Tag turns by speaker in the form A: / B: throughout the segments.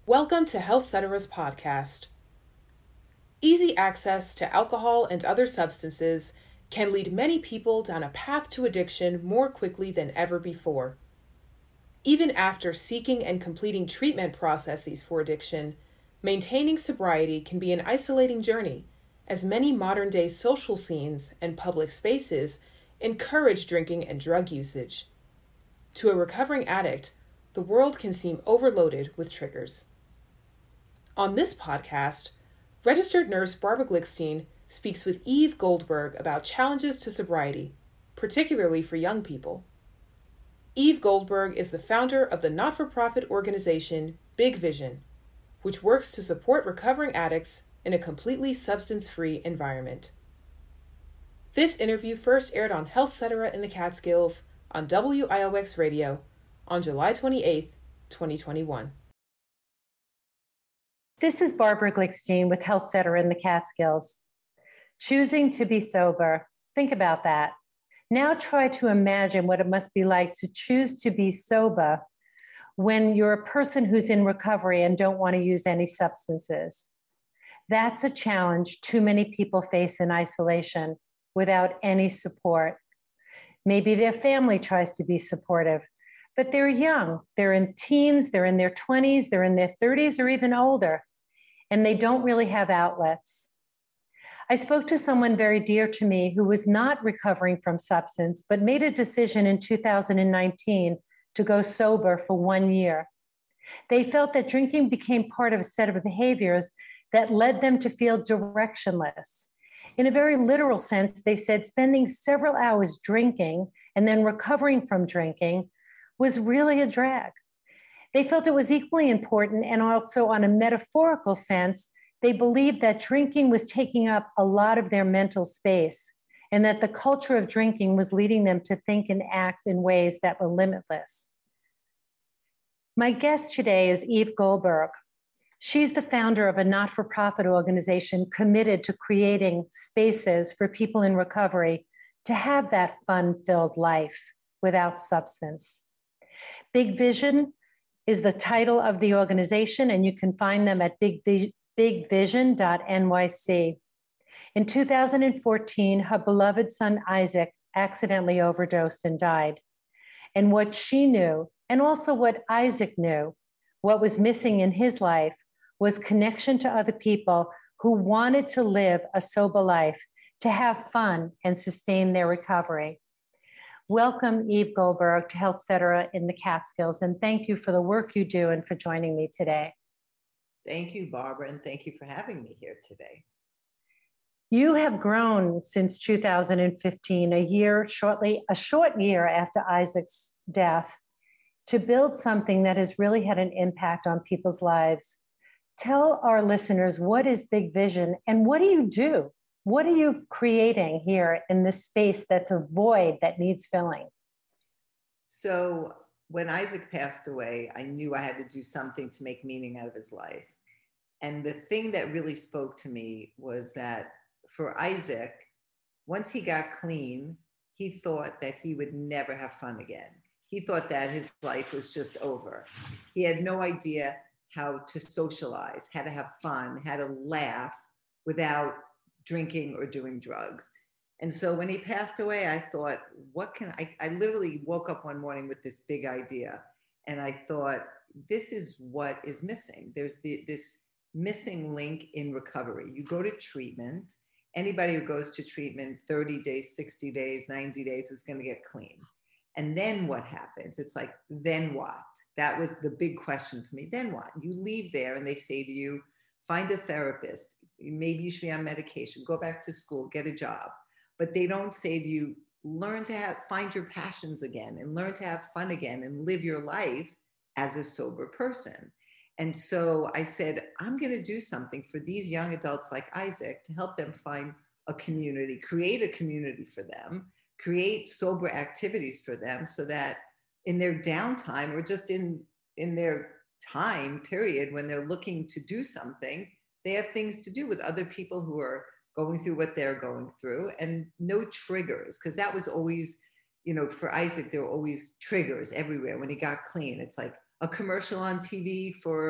A: Welcome to HealthCetera's podcast. Easy access to alcohol and other substances can lead many people down a path to addiction more quickly than ever before. Even after seeking and completing treatment processes for addiction, maintaining sobriety can be an isolating journey, as many modern-day social scenes and public spaces encourage drinking and drug usage. To a recovering addict, the world can seem overloaded with triggers. On this podcast, registered nurse Barbara Glickstein speaks with Eve Goldberg about challenges to sobriety, particularly for young people. Eve Goldberg is the founder of the not-for-profit organization Big Vision, which works to support recovering addicts in a completely substance-free environment. This interview first aired on HealthCetera in the Catskills on WIOX Radio on July 28, 2021.
B: This is Barbara Glickstein with HealthCetera in the Catskills. Choosing to be sober. Think about that. Now try to imagine what it must be like to choose to be sober when you're a person who's in recovery and don't want to use any substances. That's a challenge too many people face in isolation without any support. Maybe their family tries to be supportive, but they're young. They're in teens, they're in their 20s, they're in their 30s or even older, and they don't really have outlets. I spoke to someone very dear to me who was not recovering from substance, but made a decision in 2019 to go sober for 1 year. They felt that drinking became part of a set of behaviors that led them to feel directionless. In a very literal sense, they said spending several hours drinking and then recovering from drinking was really a drag. They felt it was equally important, and also on a metaphorical sense, they believed that drinking was taking up a lot of their mental space and that the culture of drinking was leading them to think and act in ways that were limitless. My guest today is Eve Goldberg. She's the founder of a not-for-profit organization committed to creating spaces for people in recovery to have that fun-filled life without substance. Big Vision is the title of the organization, and you can find them at bigvision.nyc. In 2014, her beloved son Isaac accidentally overdosed and died. And what she knew, and also what Isaac knew, what was missing in his life was connection to other people who wanted to live a sober life, to have fun and sustain their recovery. Welcome, Eve Goldberg, to HealthCetera in the Catskills, and thank you for the work you do and for joining me today.
C: Thank you, Barbara, and thank you for having me here today.
B: You have grown since 2015, a short year after Isaac's death, to build something that has really had an impact on people's lives. Tell our listeners, what is Big Vision and what do you do? What are you creating here in this space that's a void that needs filling?
C: So when Isaac passed away, I knew I had to do something to make meaning out of his life. And the thing that really spoke to me was that for Isaac, once he got clean, he thought that he would never have fun again. He thought that his life was just over. He had no idea how to socialize, how to have fun, how to laugh without drinking or doing drugs. And so when he passed away, I thought, I literally woke up one morning with this big idea. And I thought, this is what is missing. There's this missing link in recovery. You go to treatment. Anybody who goes to treatment 30 days, 60 days, 90 days is going to get clean. And then what happens? It's like, then what? That was the big question for me. Then what? You leave there and they say to you, find a therapist. Maybe you should be on medication, go back to school, get a job. But they don't say to you, find your passions again and learn to have fun again and live your life as a sober person. And so I said, I'm going to do something for these young adults like Isaac to help them find a community, create a community for them, create sober activities for them so that in their downtime or just in their time period when they're looking to do something, they have things to do with other people who are going through what they're going through, and no triggers, because that was always, for Isaac, there were always triggers everywhere when he got clean. It's like a commercial on TV for,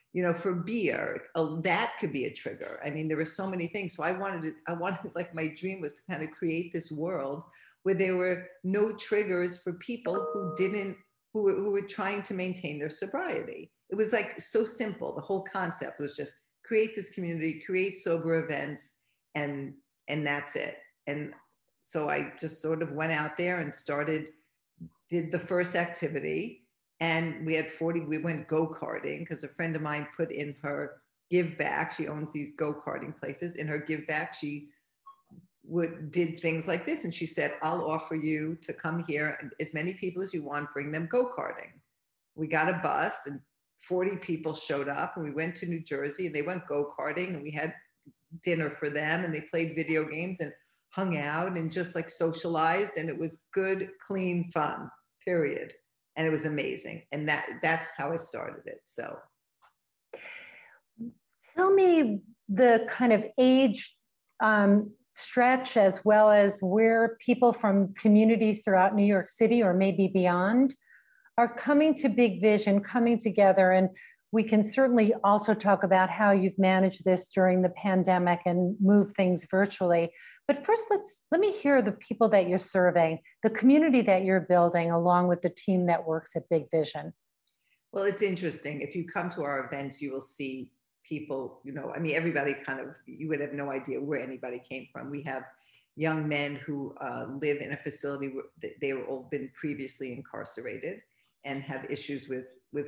C: for beer, that could be a trigger. I mean, there were so many things. So I wanted, like, my dream was to kind of create this world where there were no triggers for people who were trying to maintain their sobriety. It was like so simple. The whole concept was just create this community, create sober events, and that's it. And so I just sort of went out there and did the first activity. And we had 40, we went go-karting because a friend of mine put in her give back. She owns these go-karting places. In her give back, she did things like this. And she said, I'll offer you to come here, and as many people as you want, bring them go-karting. We got a bus and 40 people showed up, and we went to New Jersey, and they went go-karting, and we had dinner for them, and they played video games and hung out and just like socialized. And it was good, clean fun, period. And it was amazing. And that's how I started it. So
B: tell me the kind of age stretch, as well as where people from communities throughout New York City or maybe beyond are coming to Big Vision, coming together. And we can certainly also talk about how you've managed this during the pandemic and move things virtually. But first, let me hear the people that you're serving, the community that you're building, along with the team that works at Big Vision.
C: Well, it's interesting. If you come to our events, you will see people, I mean, everybody you would have no idea where anybody came from. We have young men who live in a facility where they were all been previously incarcerated and have issues with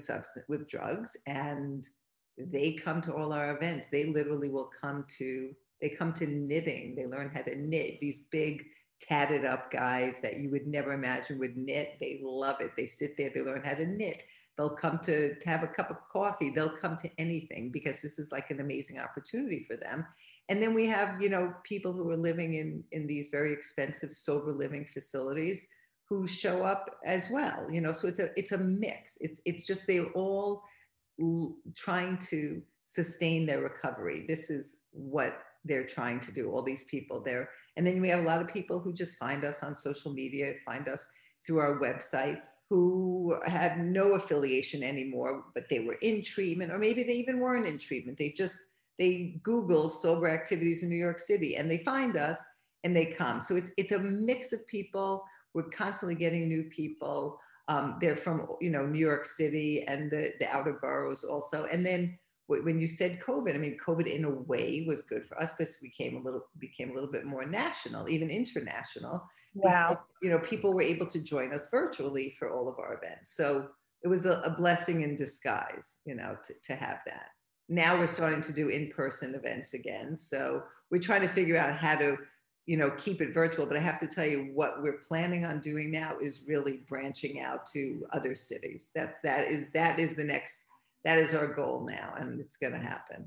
C: drugs, and they come to all our events. They literally come to knitting. They learn how to knit. These big tatted up guys that you would never imagine would knit. They love it. They sit there, they learn how to knit. They'll come to have a cup of coffee. They'll come to anything because this is like an amazing opportunity for them. And then we have, people who are living in these very expensive sober living facilities who show up as well, so it's a mix. It's just, they're all trying to sustain their recovery. This is what they're trying to do, all these people there. And then we have a lot of people who just find us on social media, find us through our website, who had no affiliation anymore, but they were in treatment, or maybe they even weren't in treatment. They Google sober activities in New York City and they find us and they come. So it's a mix of people. We're constantly getting new people. They're from, New York City and the outer boroughs also. And then when you said COVID, I mean, COVID in a way was good for us because we became a little bit more national, even international.
B: Wow.
C: Because, people were able to join us virtually for all of our events. So it was a blessing in disguise, to have that. Now we're starting to do in-person events again. So we're trying to figure out how to, keep it virtual. But I have to tell you, what we're planning on doing now is really branching out to other cities. That is our goal now, and it's going to happen.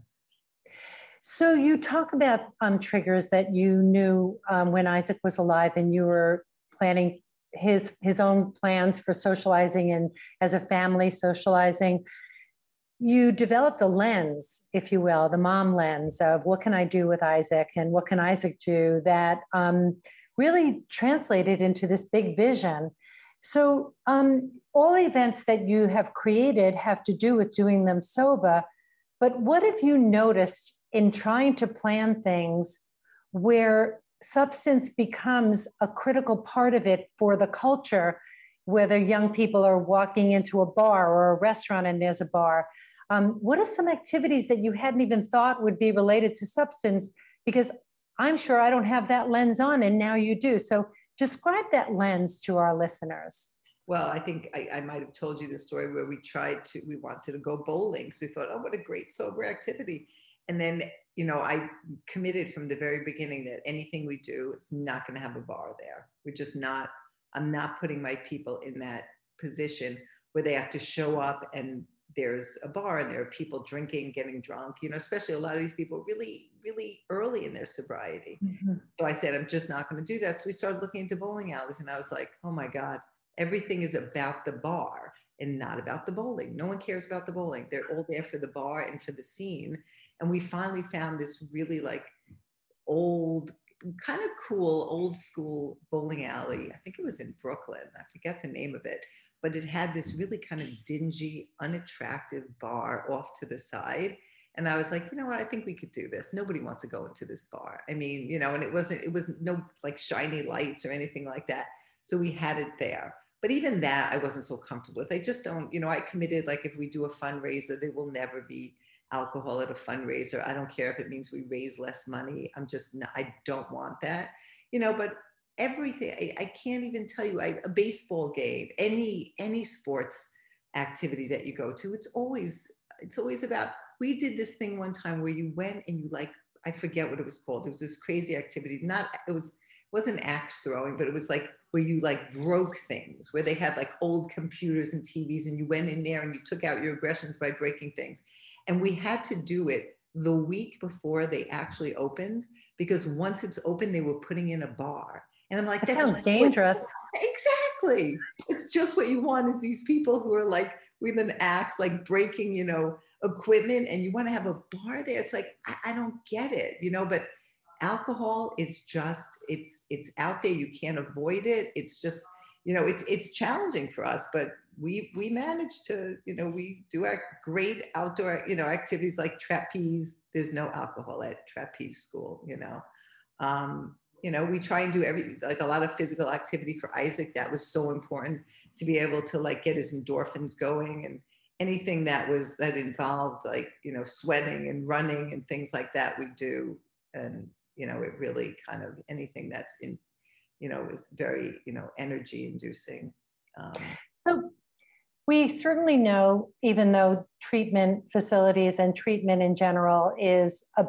B: So you talk about triggers that you knew when Isaac was alive, and you were planning his own plans for socializing and as a family socializing. You developed a lens, if you will, the mom lens of what can I do with Isaac and what can Isaac do, that really translated into this big vision. So all the events that you have created have to do with doing them sober, but what have you noticed in trying to plan things where substance becomes a critical part of it for the culture, whether young people are walking into a bar or a restaurant and there's a bar? What are some activities that you hadn't even thought would be related to substance? Because I'm sure I don't have that lens on, and now you do. So describe that lens to our listeners.
C: Well, I think I might have told you the story where we wanted to go bowling. So we thought, oh, what a great sober activity. And then, I committed from the very beginning that anything we do is not going to have a bar there. I'm not putting my people in that position where they have to show up and there's a bar and there are people drinking, getting drunk, especially a lot of these people really, really early in their sobriety. Mm-hmm. So I said, I'm just not going to do that. So we started looking into bowling alleys, and I was like, oh my God, everything is about the bar and not about the bowling. No one cares about the bowling. They're all there for the bar and for the scene. And we finally found this really like old, kind of cool, old school bowling alley. I think it was in Brooklyn. I forget the name of it. but it had this really kind of dingy, unattractive bar off to the side. And I was like, you know what, I think we could do this. Nobody wants to go into this bar. I mean, you know, and it was no like shiny lights or anything like that. So we had it there. But even that, I wasn't so comfortable with. I just don't, you know, I committed, like, if we do a fundraiser, there will never be alcohol at a fundraiser. I don't care if it means we raise less money. I don't want that, you know, but everything, I can't even tell you, a baseball game, any sports activity that you go to, it's always about, we did this thing one time where you went and you, like, I forget what it was called. It was this crazy activity. Wasn't axe throwing, but it was like where you like broke things, where they had like old computers and TVs, and you went in there and you took out your aggressions by breaking things. And we had to do it the week before they actually opened, because once it's open, they were putting in a bar. And I'm like,
B: that sounds dangerous.
C: Exactly. It's just what you want, is these people who are like with an axe, like breaking, you know, equipment, and you want to have a bar there. It's like, I don't get it, you know, but alcohol is just, it's out there. You can't avoid it. It's just, you know, it's challenging for us, but we manage to, you know, we do our great outdoor, you know, activities like trapeze. There's no alcohol at trapeze school, you know. You know, we try and do like a lot of physical activity for Isaac. That was so important, to be able to like get his endorphins going, and anything that involved like, you know, sweating and running and things like that we do. And, you know, it really kind of, anything that's in, you know, is very, you know, energy inducing.
B: So we certainly know, even though treatment facilities and treatment in general is a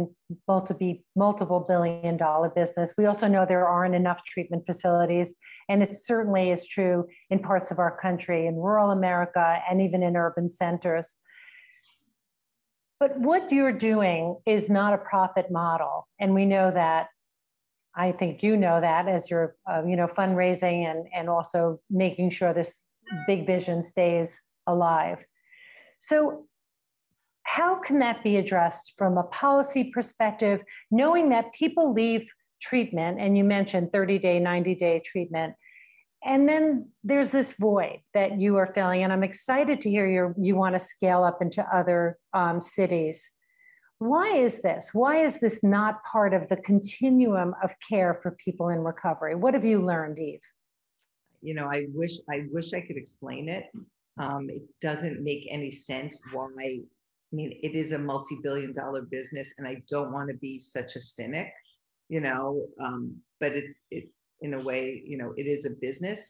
B: multiple billion-dollar business, we also know there aren't enough treatment facilities. And it certainly is true in parts of our country, in rural America, and even in urban centers. But what you're doing is not a profit model. And we know that. I think you know that, as you're, you know, fundraising and also making sure this big vision stays alive. So how can that be addressed from a policy perspective, knowing that people leave treatment, and you mentioned 30-day, 90-day treatment, and then there's this void that you are filling, and I'm excited to hear you want to scale up into other cities. Why is this? Why is this not part of the continuum of care for people in recovery? What have you learned, Eve?
C: You know, I wish I could explain it. It doesn't make any sense why. I mean, it is a multi-billion-dollar business, and I don't want to be such a cynic, you know, but it in a way, you know, it is a business.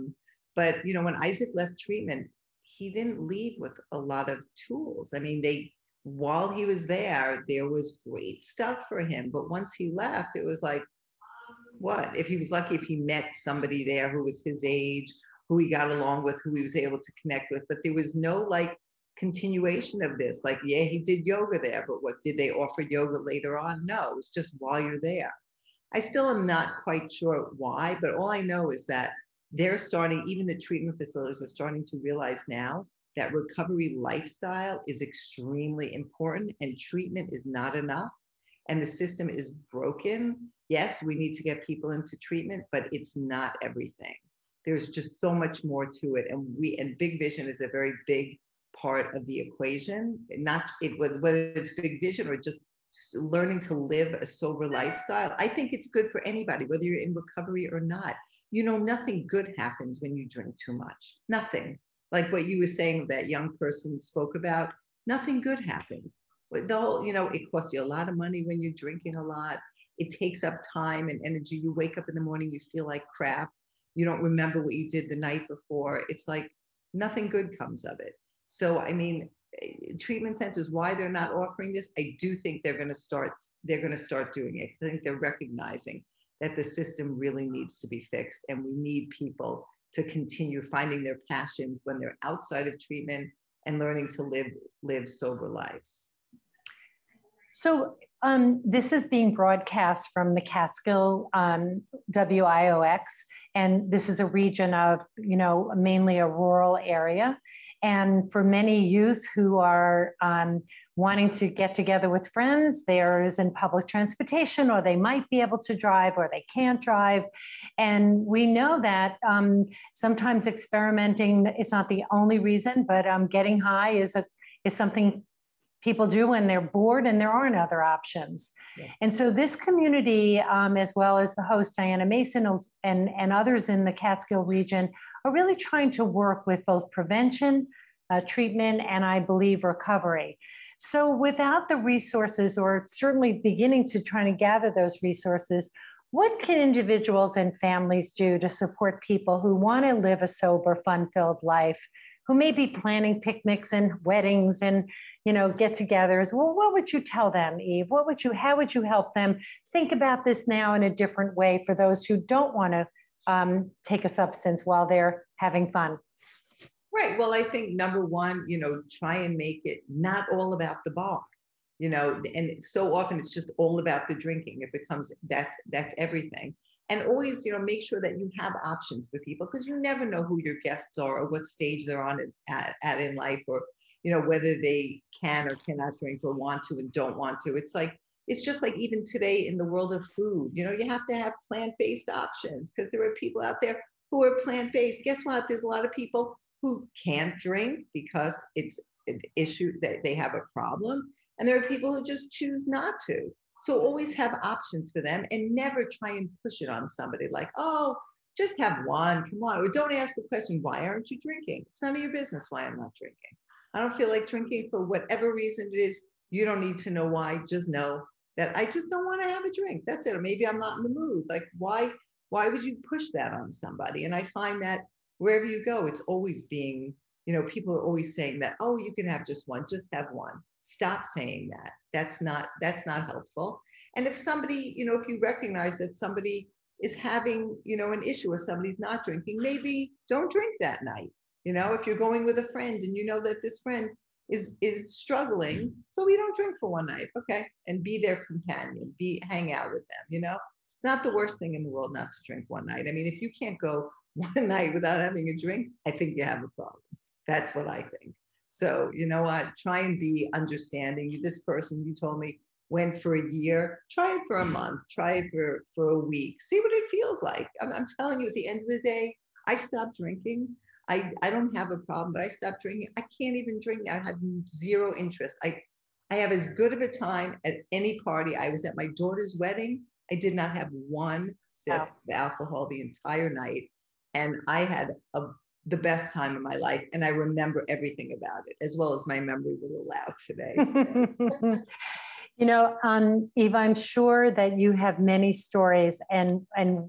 C: But, you know, when Isaac left treatment, he didn't leave with a lot of tools. I mean, while he was there was great stuff for him. But once he left, it was like, what? If he was lucky, if he met somebody there who was his age, who he got along with, who he was able to connect with. But there was no like continuation of this. Like, yeah, he did yoga there, but what, did they offer yoga later on? No, it was just while you're there. I still am not quite sure why, but all I know is that they're starting, even the treatment facilities are starting to realize now that recovery lifestyle is extremely important, and treatment is not enough, and the system is broken. Yes, we need to get people into treatment, but it's not everything. There's just so much more to it, and Big Vision is a very big part of the equation. Whether it's Big Vision or just learning to live a sober lifestyle. I think it's good for anybody, whether you're in recovery or not. You know, nothing good happens when you drink too much. Nothing. Like what you were saying, that young person spoke about, nothing good happens. The whole, you know, it costs you a lot of money when you're drinking a lot. It takes up time and energy. You wake up in the morning, you feel like crap. You don't remember what you did the night before. It's like nothing good comes of it. So, I mean, treatment centers, why they're not offering this, I do think they're going to start doing it. I think they're recognizing that the system really needs to be fixed, and we need people to continue finding their passions when they're outside of treatment and learning to live sober lives.
B: So this is being broadcast from the Catskill WIOX, and this is a region of, you know, mainly a rural area. And for many youth who are wanting to get together with friends, there isn't public transportation, or they might be able to drive, or they can't drive. And we know that sometimes experimenting, it's not the only reason, but getting high is something people do when they're bored and there aren't other options. Yeah. And so this community, as well as the host Diana Mason and others in the Catskill region, are really trying to work with both prevention, treatment, and I believe recovery. So without the resources, or certainly beginning to try to gather those resources, what can individuals and families do to support people who want to live a sober, fun-filled life, who may be planning picnics and weddings and get-togethers? Well, what would you tell them, Eve? How would you help them think about this now in a different way for those who don't want to take a substance while they're having fun?
C: Right. Well, I think number one, try and make it not all about the bar, and so often it's just all about the drinking. It becomes that's everything. And always, make sure that you have options for people, because you never know who your guests are or what stage they're on at in life, or, whether they can or cannot drink, or want to and don't want to. It's just like even today in the world of food, you have to have plant-based options, because there are people out there who are plant-based. Guess what? There's a lot of people who can't drink because it's an issue that they have a problem. And there are people who just choose not to. So always have options for them, and never try and push it on somebody like, oh, just have one, come on. Or don't ask the question, why aren't you drinking? It's none of your business why I'm not drinking. I don't feel like drinking for whatever reason it is. You don't need to know why. Just know that I just don't want to have a drink. That's it. Or maybe I'm not in the mood. Like, why would you push that on somebody? And I find that wherever you go, it's always being, people are always saying that, oh, you can have just one, just have one. Stop saying that. That's not helpful. And if somebody, if you recognize that somebody is having, an issue, or somebody's not drinking, maybe don't drink that night. If you're going with a friend and you know that this friend is struggling, so we don't drink for one night, okay? And be their companion, hang out with them, It's not the worst thing in the world not to drink one night. I mean, if you can't go one night without having a drink, I think you have a problem. That's what I think. So, you know what? Try and be understanding. This person you told me went for a year. Try it for a month. Try it for a week. See what it feels like. I'm telling you, at the end of the day, I stopped drinking. I don't have a problem, but I stopped drinking. I can't even drink now. I have zero interest. I have as good of a time at any party. I was at my daughter's wedding. I did not have one sip of alcohol the entire night. And I had the best time of my life. And I remember everything about it, as well as my memory will allow today.
B: Eva, I'm sure that you have many stories and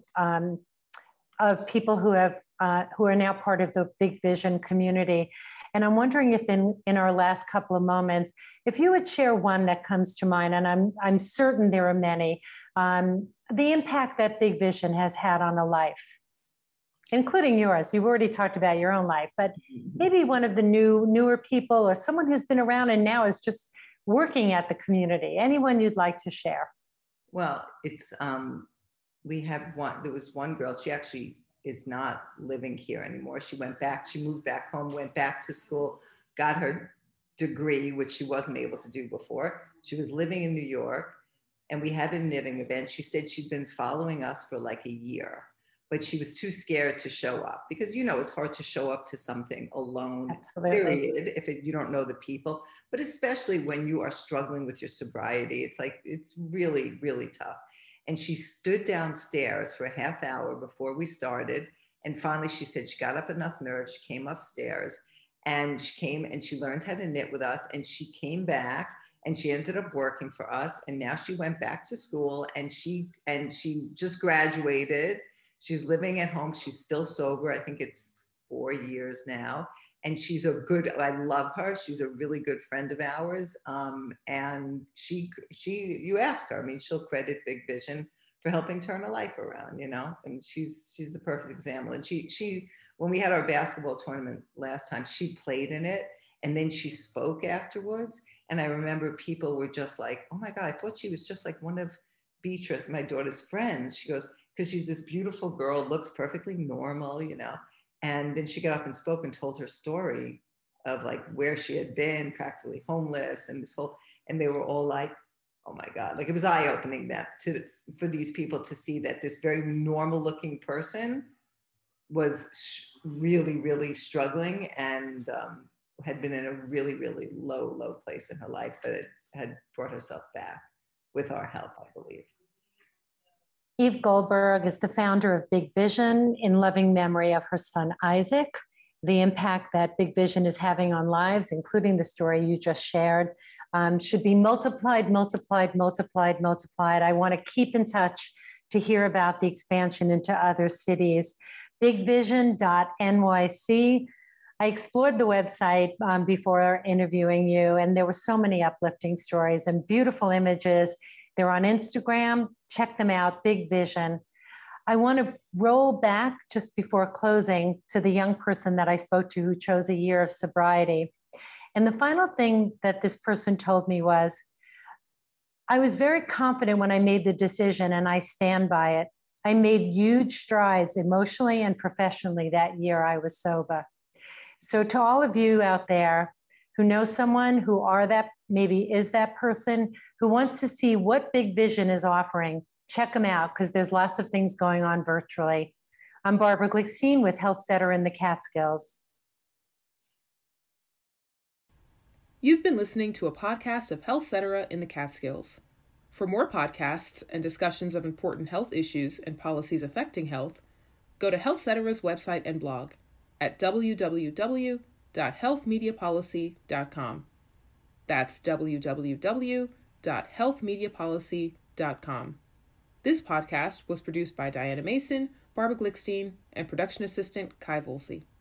B: of people who are now part of the Big Vision community. And I'm wondering if in our last couple of moments, if you would share one that comes to mind, and I'm certain there are many, the impact that Big Vision has had on a life, including yours. You've already talked about your own life, but maybe one of the newer people, or someone who's been around and now is just working at the community. Anyone you'd like to share?
C: Well, it's there was one girl, she actually is not living here anymore. She moved back home, went back to school, got her degree, which she wasn't able to do before. She was living in New York, and we had a knitting event. She said she'd been following us for like a year, but she was too scared to show up, because it's hard to show up to something alone. Absolutely. Period, if you don't know the people, but especially when you are struggling with your sobriety, it's really, really tough. And she stood downstairs for a half hour before we started. And finally she said she got up enough nerve. She came upstairs, and she came and she learned how to knit with us. And she came back and she ended up working for us. And now she went back to school, and she just graduated. She's living at home. She's still sober. I think it's 4 years now. And I love her. She's a really good friend of ours. And you ask her, she'll credit Big Vision for helping turn her life around, and she's the perfect example. And she, when we had our basketball tournament last time, she played in it, and then she spoke afterwards. And I remember people were just like, oh my God, I thought she was just like one of Beatrice, my daughter's friends. She goes, because she's this beautiful girl, looks perfectly normal, And then she got up and spoke and told her story of like where she had been, practically homeless, and and they were all like, oh my God, like it was eye-opening for these people to see that this very normal looking person was really, really struggling and had been in a really, really low place in her life, but it had brought herself back with our help, I believe.
B: Eve Goldberg is the founder of Big Vision in loving memory of her son, Isaac. The impact that Big Vision is having on lives, including the story you just shared, should be multiplied. I want to keep in touch to hear about the expansion into other cities. bigvision.nyc. I explored the website before interviewing you, and there were so many uplifting stories and beautiful images. They're on Instagram. Check them out, Big Vision. I want to roll back just before closing to the young person that I spoke to who chose a year of sobriety. And the final thing that this person told me was, I was very confident when I made the decision, and I stand by it. I made huge strides emotionally and professionally that year I was sober. So to all of you out there who know someone who maybe is that person who wants to see what Big Vision is offering, check them out because there's lots of things going on virtually. I'm Barbara Glickstein with Health Center in the Catskills.
A: You've been listening to a podcast of Health Cetera in the Catskills. For more podcasts and discussions of important health issues and policies affecting health, go to Health Cetera's website and blog at www.healthmediapolicy.com. That's www.healthmediapolicy.com. This podcast was produced by Diana Mason, Barbara Glickstein, and production assistant Kai Volsey.